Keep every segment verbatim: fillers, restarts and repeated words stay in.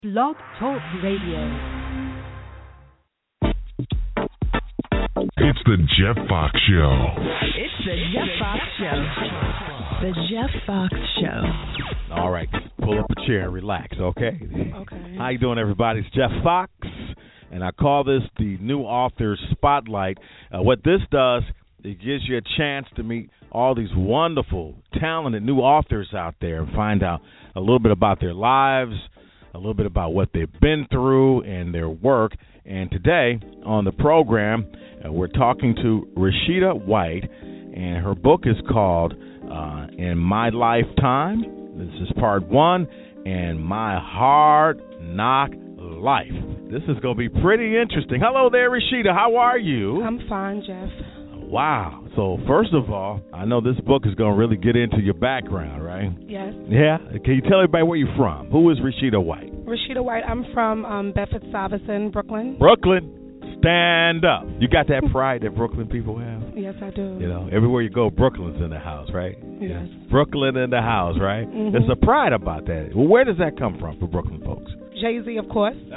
Blog Talk Radio. It's the Jeff Fox Show. It's the Jeff Fox Show. The Jeff Fox Show. All right, pull up a chair and relax, okay? Okay. How you doing, everybody? It's Jeff Fox, and I call this the New Authors Spotlight. Uh, what this does, it gives you a chance to meet all these wonderful, talented new authors out there and find out a little bit about their lives, a little bit about what they've been through and their work. And today on the program, uh, we're talking to Rashida White, and her book is called uh, In My Lifetime. This is part one, and My Hard Knock Life. This is going to be pretty interesting. Hello there, Rashida. How are you? I'm fine, Jeff. Wow. So first of all, I know this book is going to really get into your background, right? Yes. Yeah? Can you tell everybody where you're from? Who is Rashida White? Rashida White. I'm from um, Bedford-Stuyvesant, Brooklyn. Brooklyn, stand up. You got that pride that Brooklyn people have? Yes, I do. You know, everywhere you go, Brooklyn's in the house, right? Yes. Brooklyn in the house, right? Mm-hmm. There's a pride about that. Well, where does that come from for Brooklyn folks? Jay-Z, of course. um,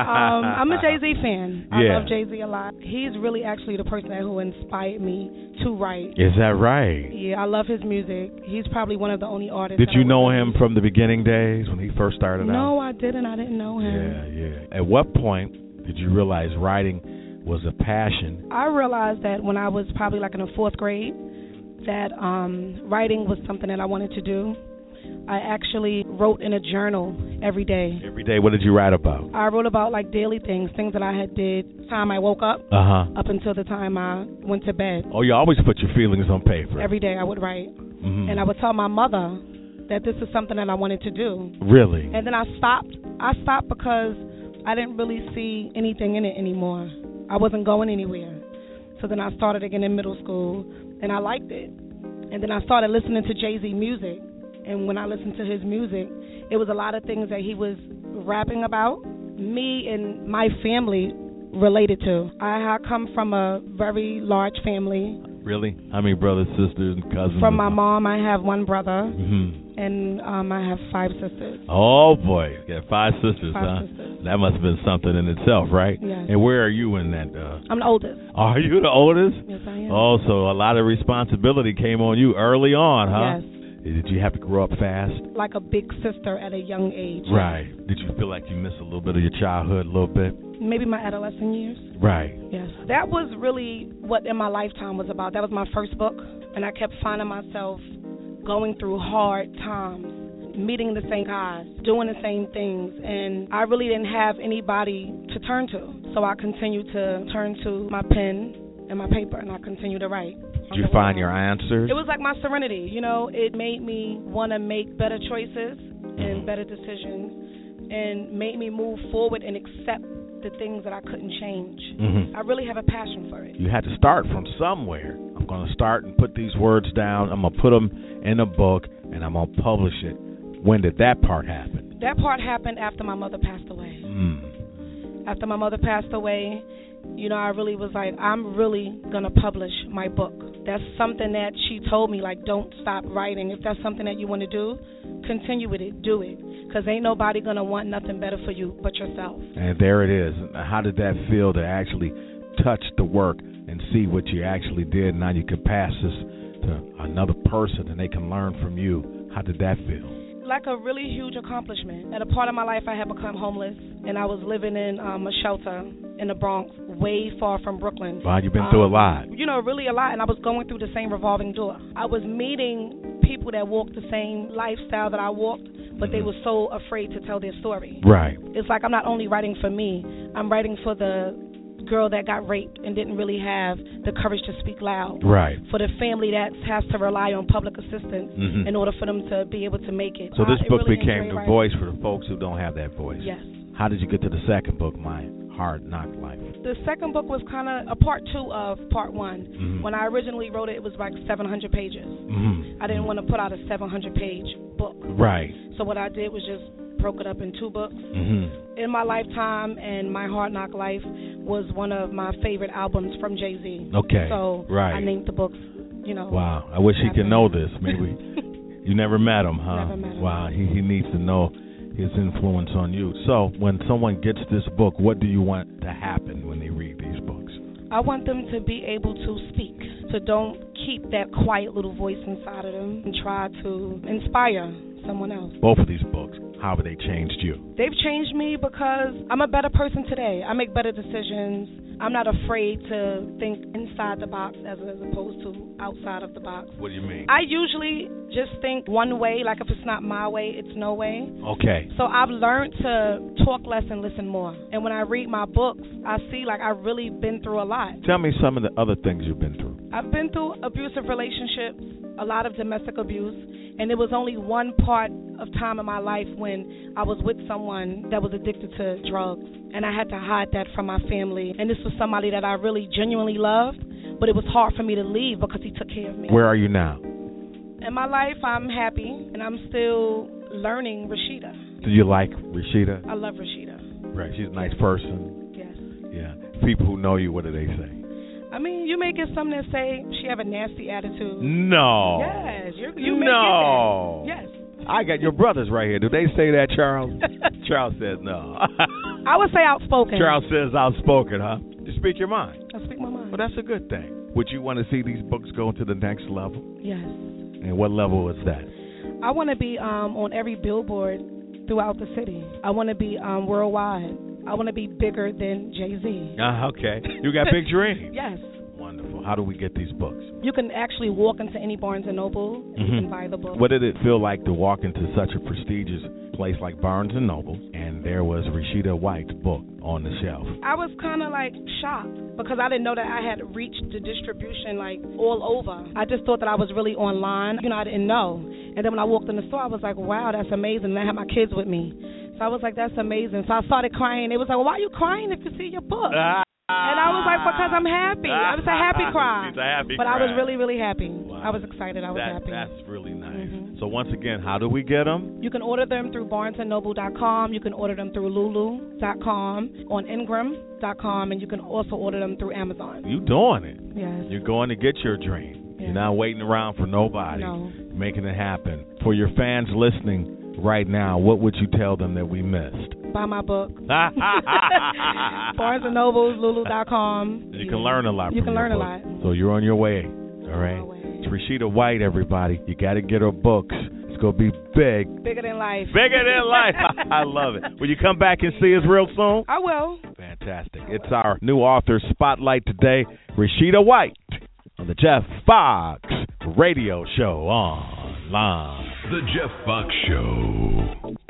I'm a Jay-Z fan. I Yeah. love Jay-Z a lot. He's really actually the person who inspired me to write. Is that right? Yeah, I love his music. He's probably one of the only artists. Did that you I know would him listen from the beginning days when he first started to. out? No, I didn't. I didn't know him. Yeah, yeah. At what point did you realize writing was a passion? I realized that when I was probably like in the fourth grade, that um, writing was something that I wanted to do. I actually wrote in a journal every day. Every day, what did you write about? I wrote about like daily things, things that I had did time I woke up, Uh-huh. up until the time I went to bed. Oh, you always put your feelings on paper. Every day I would write. Mm-hmm. And I would tell my mother that this is something that I wanted to do. Really? And then I stopped. I stopped because I didn't really see anything in it anymore. I wasn't going anywhere. So then I started again in middle school, and I liked it. And then I started listening to Jay-Z music. And when I listened to his music, it was a lot of things that he was rapping about, me and my family related to. I, I come from a very large family. Really? How many brothers, sisters, and cousins? From my mom, I have one brother, Mm-hmm. and um, I have five sisters. Oh, boy. You got five sisters, Five huh? sisters. That must have been something in itself, right? Yes. And where are you in that? Uh, I'm the oldest. are you the oldest? Yes, I am. Oh, so a lot of responsibility came on you early on, huh? Yes. Did you have to grow up fast? Like a big sister at a young age. Right. Did you feel like you missed a little bit of your childhood, a little bit? Maybe my adolescent years. Right. Yes. That was really what In My Lifetime was about. That was my first book, and I kept finding myself going through hard times, meeting the same guys, doing the same things, and I really didn't have anybody to turn to. So I continued to turn to my pen and my paper, and I continued to write. Did you find your answers? It was like my serenity, you know. It made me want to make better choices and better decisions, and made me move forward and accept the things that I couldn't change. Mm-hmm. I really have a passion for it. You had to start from somewhere. I'm going to start and put these words down. I'm going to put them in a book, and I'm going to publish it. When did that part happen? That part happened after my mother passed away. Mm. After my mother passed away, you know, I really was like, I'm really going to publish my book. That's something that she told me, like, don't stop writing. If that's something that you want to do, continue with it. Do it. Because ain't nobody going to want nothing better for you but yourself. And there it is. How did that feel to actually touch the work and see what you actually did? Now you can pass this to another person and they can learn from you. How did that feel? Like a really huge accomplishment. At a part of my life, I had become homeless, and I was living in um, a shelter in the Bronx, way far from Brooklyn. Wow, you've been through a Um, lot. You know, really a lot, and I was going through the same revolving door. I was meeting people that walked the same lifestyle that I walked, but they were so afraid to tell their story. Right. It's like I'm not only writing for me, I'm writing for the girl that got raped and didn't really have the courage to speak loud. Right. For the family that has to rely on public assistance Mhm. in order for them to be able to make it. So this I book really became enjoy the writing. voice for the folks who don't have that voice. Yes. How did you get to the second book, My Hard Knock Life? The second book was kind of a part two of part one. Mhm. When I originally wrote it, it was like seven hundred pages. Mm-hmm. I didn't want to put out a seven hundred page book. Right. So what I did was just broke it up in two books. Mm-hmm. In My Lifetime and My Hard Knock Life was one of my favorite albums from Jay-Z. Okay. So right. I named the books, you know. Wow. I wish he after could know him. this. Maybe you never met him, huh? Never met him. Wow. He he needs to know his influence on you. So when someone gets this book, what do you want to happen when they read these books? I want them to be able to speak, so don't keep that quiet little voice inside of them and try to inspire someone else. Both of these books, how have they changed you? They've changed me because I'm a better person today. I make better decisions. I'm not afraid to think inside the box as, as opposed to outside of the box. What do you mean? I usually just think one way, like if it's not my way, it's no way. Okay. So I've learned to talk less and listen more. And when I read my books, I see like I've really been through a lot. Tell me some of the other things you've been through. I've been through abusive relationships, a lot of domestic abuse, and it was only one part of time in my life when I was with someone that was addicted to drugs, and I had to hide that from my family. And this was somebody that I really genuinely loved, but it was hard for me to leave because he took care of me. Where are you now? In my life, I'm happy, and I'm still learning Rashida. Do you like Rashida? I love Rashida. Right, she's a nice person. Yes. Yeah. People who know you, what do they say? I mean, you may get some that say she have a nasty attitude. No. Yes, you, you may no. get that. Yes. I got your brothers right here. Do they say that, Charles? Charles says no. I would say outspoken. Charles says outspoken, huh? You speak your mind. I speak my mind. Well, that's a good thing. Would you want to see these books go to the next level? Yes. And what level is that? I want to be um, on every billboard throughout the city. I want to be um, worldwide. I want to be bigger than Jay-Z. Uh, okay. You got big dreams. Yes. Wonderful. How do we get these books? You can actually walk into any Barnes and Noble and Mm-hmm. you can buy the book. What did it feel like to walk into such a prestigious place like Barnes and Noble, and there was Rashida White's book on the shelf? I was kind of like shocked because I didn't know that I had reached the distribution like all over. I just thought that I was really online. You know, I didn't know. And then when I walked in the store, I was like, wow, that's amazing. And I had my kids with me. So I was like, that's amazing. So I started crying. They was like, well, why are you crying if you see your book? Ah. And I was like, because I'm happy. It was a happy cry. It's a happy but cry. I was really, really happy. Wow. I was excited. I was that, happy. That's really nice. Mm-hmm. So once again, how do we get them? You can order them through barnes and noble dot com. You can order them through lulu dot com, on ingram dot com, and you can also order them through Amazon. You doing it. Yes. You're going to get your dream. Yeah. You're not waiting around for nobody. No. You're making it happen. For your fans listening right now, what would you tell them that we missed? Buy my book. Barnes and Noble, lulu dot com. You can learn a lot You from can your learn a book. lot. So you're on your way. All right. On my way. It's Rashida White, everybody. You got to get her books. It's going to be big. Bigger than life. Bigger than life. I love it. Will you come back and see us real soon? I will. Fantastic. It's our new author spotlight today, Rashida White, on the Jeff Fox Radio Show online. The Jeff Fox Show.